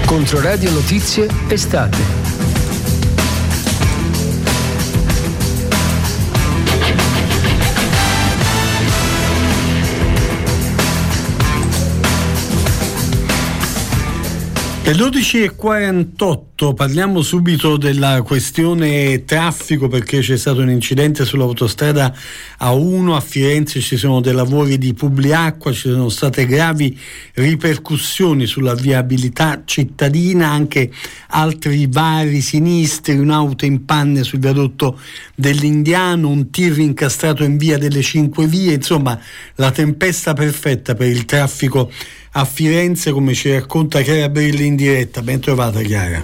Controradio Notizie Estate. Le 12:48 parliamo subito della questione traffico, perché c'è stato un incidente sull'autostrada A1 a Firenze, ci sono dei lavori di Publiacqua, ci sono state gravi ripercussioni sulla viabilità cittadina, anche altri vari sinistri, un'auto in panne sul viadotto dell'Indiano, un tir incastrato in via delle Cinque Vie, insomma la tempesta perfetta per il traffico a Firenze, come ci racconta Chiara Brilli in diretta. Ben trovata, Chiara.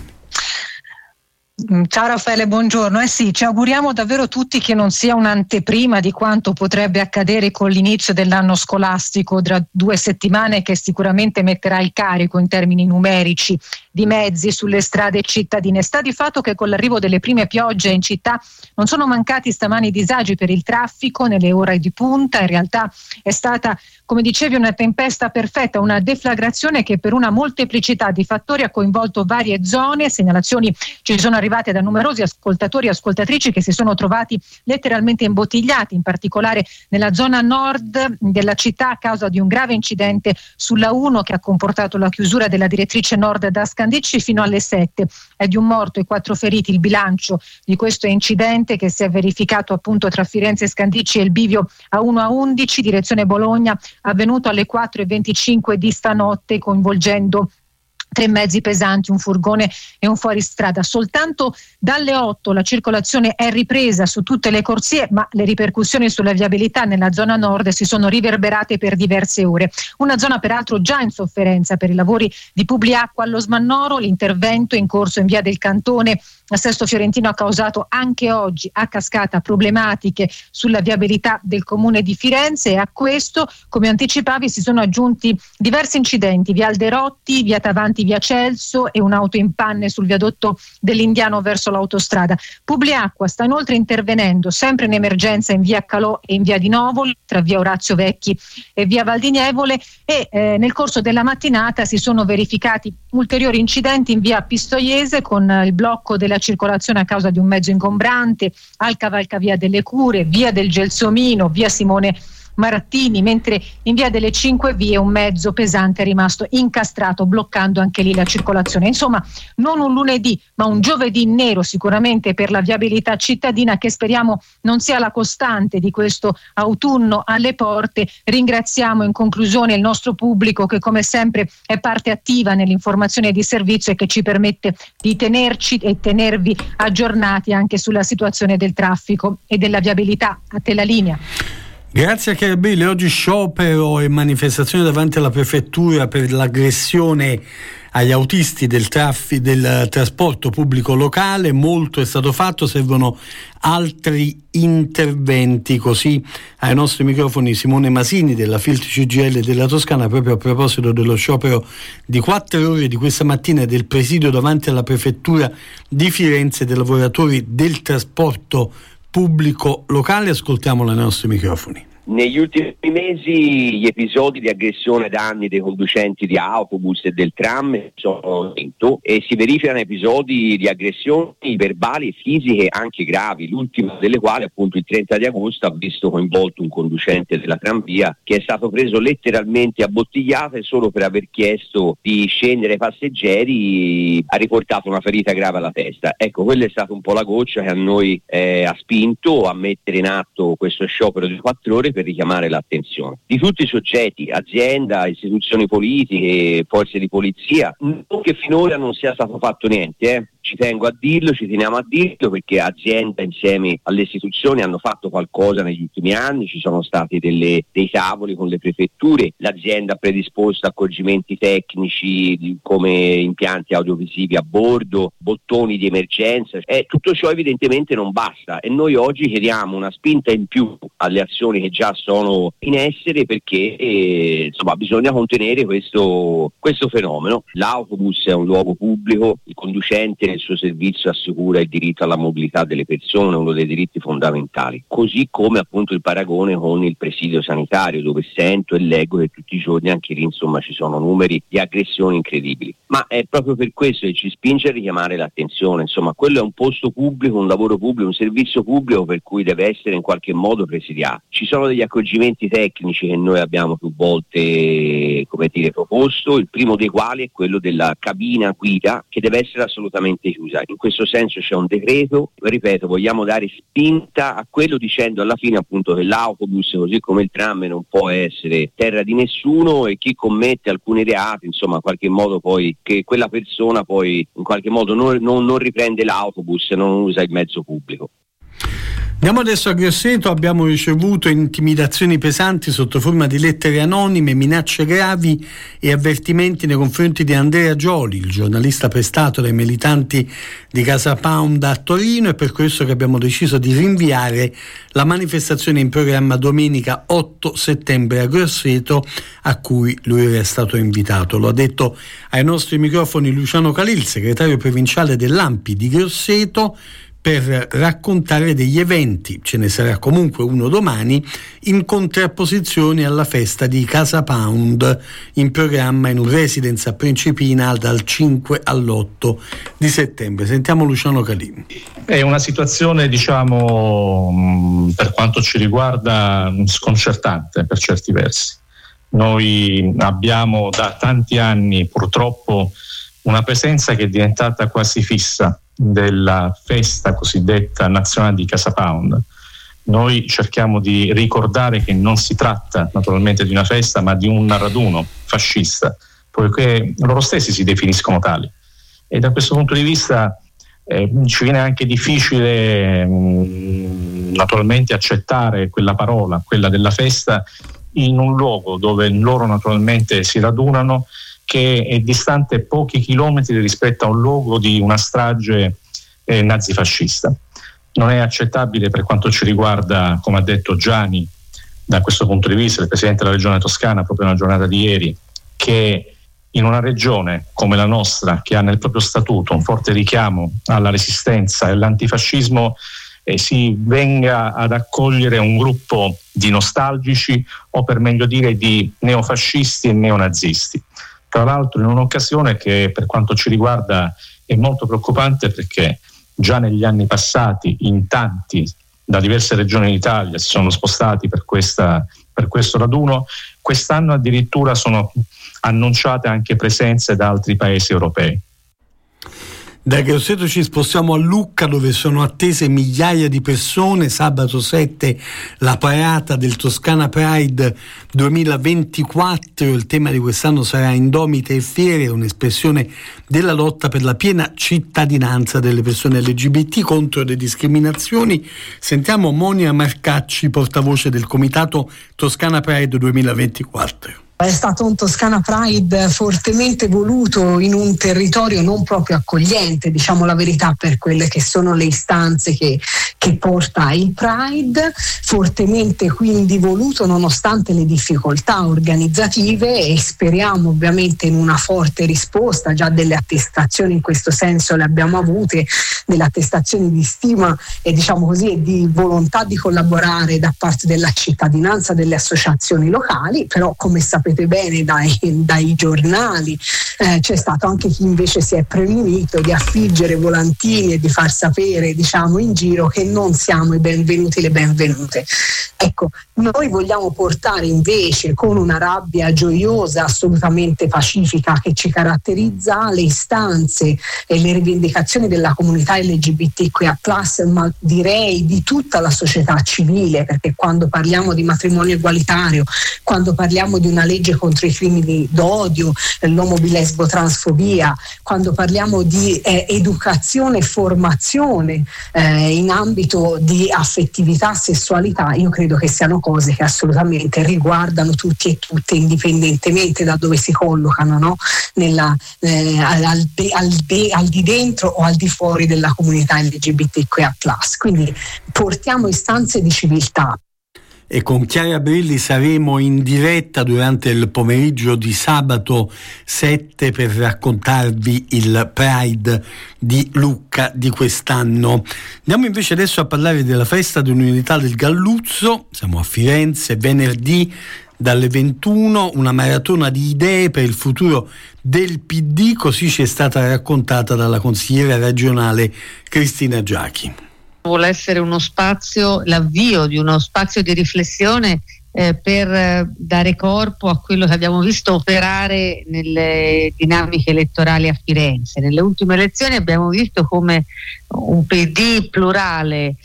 Ciao Raffaele, buongiorno. Sì, ci auguriamo davvero tutti che non sia un'anteprima di quanto potrebbe accadere con l'inizio dell'anno scolastico tra 2 settimane, che sicuramente metterà il carico in termini numerici di mezzi sulle strade cittadine. Sta di fatto che con l'arrivo delle prime piogge in città non sono mancati stamani disagi per il traffico nelle ore di punta. In realtà è stata, come dicevi, una tempesta perfetta, una deflagrazione che per una molteplicità di fattori ha coinvolto varie zone. Segnalazioni ci sono arrivate da numerosi ascoltatori e ascoltatrici che si sono trovati letteralmente imbottigliati, in particolare nella zona nord della città, a causa di un grave incidente sulla 1 che ha comportato la chiusura della direttrice nord da Scandicci fino alle 7. È di un morto e 4 feriti il bilancio di questo incidente, che si è verificato appunto tra Firenze e Scandicci e il bivio A1-A11 direzione Bologna, avvenuto alle 4:25 di stanotte, coinvolgendo 3 mezzi pesanti, un furgone e un fuoristrada. Soltanto dalle 8 la circolazione è ripresa su tutte le corsie, ma le ripercussioni sulla viabilità nella zona nord si sono riverberate per diverse ore. Una zona peraltro già in sofferenza per i lavori di Publiacqua allo Smannoro. L'intervento in corso in via del Cantone a Sesto Fiorentino ha causato anche oggi a cascata problematiche sulla viabilità del comune di Firenze, e a questo, come anticipavi, si sono aggiunti diversi incidenti: via Alderotti, via Tavanti, via Celso e un'auto in panne sul viadotto dell'Indiano verso l'autostrada. Publiacqua sta inoltre intervenendo sempre in emergenza in via Calò e in via di Novoli, tra via Orazio Vecchi e via Valdinievole, e nel corso della mattinata si sono verificati ulteriori incidenti in via Pistoiese, con il blocco della circolazione a causa di un mezzo ingombrante al cavalcavia delle Cure, via del Gelsomino, via Simone Marattini, mentre in via delle Cinque Vie un mezzo pesante è rimasto incastrato, bloccando anche lì la circolazione. Insomma, non un lunedì ma un giovedì nero sicuramente per la viabilità cittadina, che speriamo non sia la costante di questo autunno alle porte. Ringraziamo in conclusione il nostro pubblico, che come sempre è parte attiva nell'informazione di servizio e che ci permette di tenerci e tenervi aggiornati anche sulla situazione del traffico e della viabilità. A te la linea. Grazie a Chiara Brilli. Oggi sciopero e manifestazione davanti alla prefettura per l'aggressione agli autisti del trasporto pubblico locale. Molto è stato fatto, servono altri interventi. Così ai nostri microfoni Simone Masini della Filtri CGIL della Toscana, proprio a proposito dello sciopero di 4 ore di questa mattina e del presidio davanti alla prefettura di Firenze dei lavoratori del trasporto pubblico locale. Ascoltiamolo ai nostri microfoni. Negli ultimi mesi gli episodi di aggressione ai danni dei conducenti di autobus e del tram sono aumento, e si verificano episodi di aggressioni verbali e fisiche anche gravi, l'ultima delle quali appunto il 30 di agosto ha visto coinvolto un conducente della tranvia che è stato preso letteralmente a bottigliate solo per aver chiesto di scendere ai passeggeri. Ha riportato una ferita grave alla testa. Ecco, quella è stata un po' la goccia che a noi ha spinto a mettere in atto questo sciopero di 4 ore, per richiamare l'attenzione di tutti i soggetti, azienda, istituzioni politiche, forze di polizia. Non che finora non sia stato fatto niente, ci tengo a dirlo, ci teniamo a dirlo, perché azienda insieme alle istituzioni hanno fatto qualcosa negli ultimi anni. Ci sono stati dei tavoli con le prefetture, l'azienda ha predisposto accorgimenti tecnici come impianti audiovisivi a bordo, bottoni di emergenza, e tutto ciò evidentemente non basta, e noi oggi chiediamo una spinta in più alle azioni che già sono in essere, perché insomma bisogna contenere questo fenomeno. L'autobus è un luogo pubblico, il conducente nel suo servizio assicura il diritto alla mobilità delle persone, uno dei diritti fondamentali, così come appunto il paragone con il presidio sanitario, dove sento e leggo che tutti i giorni anche lì insomma ci sono numeri di aggressioni incredibili, ma è proprio per questo che ci spinge a richiamare l'attenzione. Insomma, quello è un posto pubblico, un lavoro pubblico, un servizio pubblico per cui deve essere in qualche modo presidiato. Ci sono degli accorgimenti tecnici che noi abbiamo più volte proposto, il primo dei quali è quello della cabina guida, che deve essere assolutamente chiusa. In questo senso c'è un decreto, ripeto, vogliamo dare spinta a quello, dicendo alla fine appunto che l'autobus, così come il tram, non può essere terra di nessuno, e chi commette alcuni reati, insomma, in qualche modo poi che quella persona poi in qualche modo non riprende l'autobus, non usa il mezzo pubblico. Andiamo adesso a Grosseto. Abbiamo ricevuto intimidazioni pesanti sotto forma di lettere anonime, minacce gravi e avvertimenti nei confronti di Andrea Gioli, il giornalista prestato dai militanti di Casa Pound a Torino, e per questo che abbiamo deciso di rinviare la manifestazione in programma domenica 8 settembre a Grosseto, a cui lui era stato invitato. Lo ha detto ai nostri microfoni Luciano Calil, segretario provinciale dell'ANPI di Grosseto, per raccontare degli eventi, ce ne sarà comunque uno domani, in contrapposizione alla festa di Casa Pound in programma in un residence a Principina dal 5 all'8 di settembre. Sentiamo Luciano Calini. È una situazione, diciamo, per quanto ci riguarda, sconcertante per certi versi. Noi abbiamo da tanti anni purtroppo una presenza che è diventata quasi fissa della festa cosiddetta nazionale di Casa Pound. Noi cerchiamo di ricordare che non si tratta naturalmente di una festa, ma di un raduno fascista, poiché loro stessi si definiscono tali, e da questo punto di vista ci viene anche difficile naturalmente accettare quella parola, quella della festa, in un luogo dove loro naturalmente si radunano, che è distante pochi chilometri rispetto a un luogo di una strage nazifascista. Non è accettabile per quanto ci riguarda, come ha detto Gianni, da questo punto di vista, il Presidente della Regione Toscana, proprio nella giornata di ieri, che in una regione come la nostra, che ha nel proprio statuto un forte richiamo alla resistenza e all'antifascismo, si venga ad accogliere un gruppo di nostalgici, o per meglio dire di neofascisti e neonazisti. Tra l'altro in un'occasione che per quanto ci riguarda è molto preoccupante, perché già negli anni passati in tanti da diverse regioni d'Italia si sono spostati per questo raduno. Quest'anno addirittura sono annunciate anche presenze da altri paesi europei. Da Grosseto ci spostiamo a Lucca, dove sono attese migliaia di persone. Sabato 7 la parata del Toscana Pride 2024. Il tema di quest'anno sarà Indomite e fiere, un'espressione della lotta per la piena cittadinanza delle persone LGBT contro le discriminazioni. Sentiamo Monia Marcacci, portavoce del Comitato Toscana Pride 2024. È stato un Toscana Pride fortemente voluto in un territorio non proprio accogliente, diciamo la verità, per quelle che sono le istanze che porta il Pride, fortemente quindi voluto nonostante le difficoltà organizzative, e speriamo ovviamente in una forte risposta. Già delle attestazioni in questo senso le abbiamo avute, delle attestazioni di stima e diciamo così e di volontà di collaborare da parte della cittadinanza, delle associazioni locali, però come sapete bene dai giornali c'è stato anche chi invece si è premunito di affiggere volantini e di far sapere, diciamo, in giro che non siamo i benvenuti, le benvenute. Ecco, noi vogliamo portare invece, con una rabbia gioiosa, assolutamente pacifica che ci caratterizza, le istanze e le rivendicazioni della comunità LGBTQIA+, ma direi di tutta la società civile, perché quando parliamo di matrimonio egualitario, quando parliamo di una legge contro i crimini d'odio, l'omobilesbo-transfobia, quando parliamo di educazione e formazione in ambito di affettività, sessualità, io credo che siano cose che assolutamente riguardano tutti e tutte, indipendentemente da dove si collocano, no? Al di dentro o al di fuori della comunità LGBTQIA+. Quindi portiamo istanze di civiltà. e con Chiara Brilli saremo in diretta durante il pomeriggio di sabato 7 per raccontarvi il Pride di Lucca di quest'anno. Andiamo invece adesso a parlare della festa dell'Unità del Galluzzo. Siamo a Firenze, venerdì dalle 21, una maratona di idee per il futuro del PD, così ci è stata raccontata dalla consigliera regionale Cristina Giachi. Vuole essere uno spazio, l'avvio di uno spazio di riflessione per dare corpo a quello che abbiamo visto operare nelle dinamiche elettorali a Firenze. Nelle ultime elezioni abbiamo visto come un PD plurale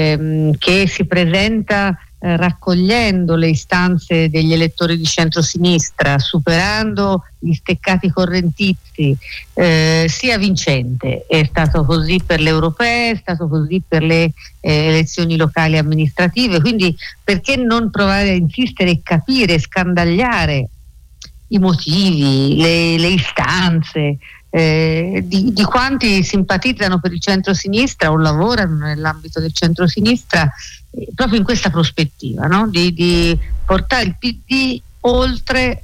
che si presenta raccogliendo le istanze degli elettori di centrosinistra, superando gli steccati correntizi, sia vincente. È stato così per le europee, è stato così per le elezioni locali amministrative, quindi perché non provare a insistere e capire, scandagliare i motivi, le istanze di quanti simpatizzano per il centrosinistra o lavorano nell'ambito del centrosinistra, proprio in questa prospettiva, no? di portare il PD oltre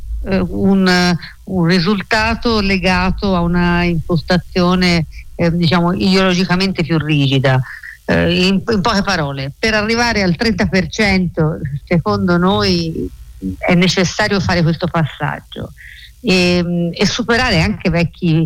un risultato legato a una impostazione ideologicamente più rigida. In poche parole, per arrivare al 30% secondo noi è necessario fare questo passaggio e superare anche vecchi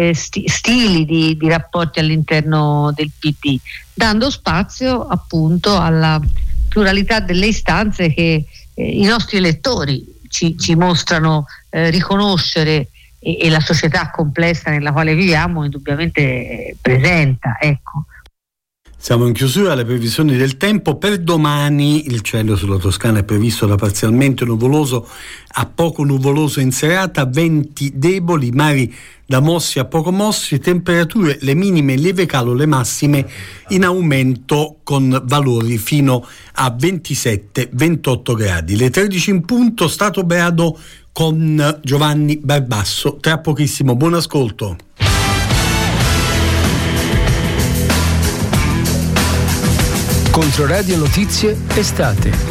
stili di rapporti all'interno del PD, dando spazio appunto alla pluralità delle istanze che i nostri elettori ci mostrano riconoscere e la società complessa nella quale viviamo indubbiamente presenta. Ecco. Siamo in chiusura alle previsioni del tempo. Per domani il cielo sulla Toscana è previsto da parzialmente nuvoloso a poco nuvoloso in serata, venti deboli, mari da mossi a poco mossi, temperature le minime in lieve calo, le massime in aumento con valori fino a 27-28 gradi. Le 13 in punto, Stato Brado con Giovanni Barbasso. Tra pochissimo, buon ascolto. Controradio Notizie Estate.